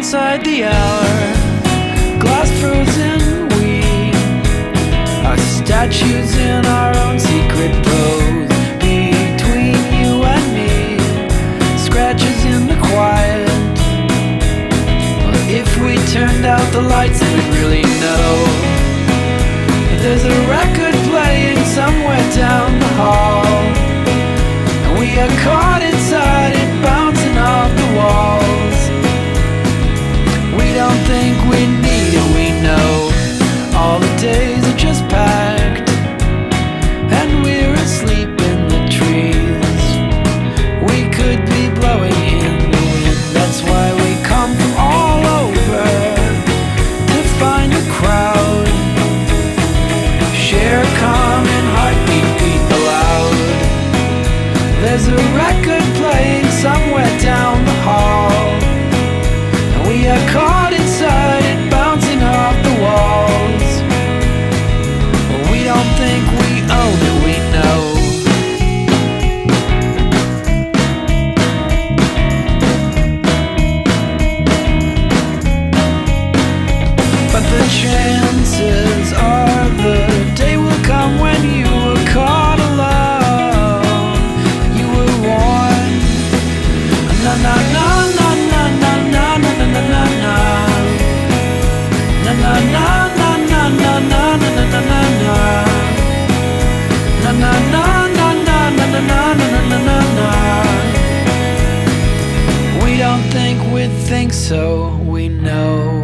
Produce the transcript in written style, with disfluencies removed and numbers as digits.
inside the hour. Glass frozen, we are statues in our own secret pose. Between you and me, scratches in the quiet. Well, if we turned out the lights, then we'd really know. There's a record playing somewhere down the hall, and we are caught inside it, bouncing off the walls. We don't think we need it, we know. All the days are just packed, and we're asleep in the trees. We could be blowing in the wind. That's why we come from all over to find a crowd, share a common heartbeat, beat aloud. There's a record playing somewhere down the hall, and we are caught inside it, bouncing off the walls. We don't think we own it, we know. But the chances are the day will come when you were caught alone. You were warned. Na na na na na na na na na na na na. Na na na na na na na na na na na na. Na na na na na na na na na na na. We don't think we'd think so, we know.